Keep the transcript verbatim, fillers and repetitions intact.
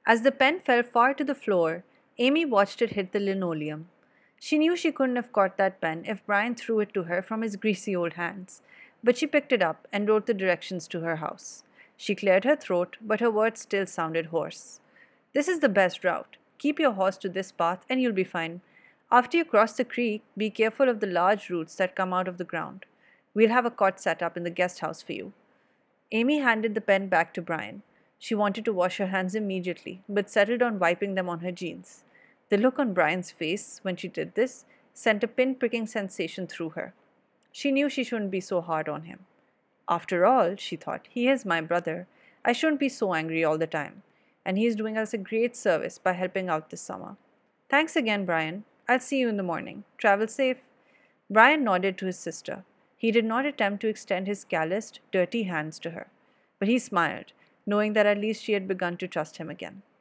As the pen fell far to the floor, Amy watched it hit the linoleum. She knew she couldn't have caught that pen if Brian threw it to her from his greasy old hands, but she picked it up and wrote the directions to her house. She cleared her throat, but her words still sounded hoarse. "This is the best route. Keep your horse to this path and you'll be fine. After you cross the creek, be careful of the large roots that come out of the ground. We'll have a cot set up in the guest house for you." Amy handed the pen back to Brian. She wanted to wash her hands immediately, but settled on wiping them on her jeans. The look on Brian's face when she did this sent a pin-pricking sensation through her. She knew she shouldn't be so hard on him. After all, she thought, he is my brother. I shouldn't be so angry all the time. And he is doing us a great service by helping out this summer. Thanks again, Brian. I'll see you in the morning. Travel safe. Brian nodded to his sister. He did not attempt to extend his calloused, dirty hands to her, but he smiled, knowing that at least she had begun to trust him again.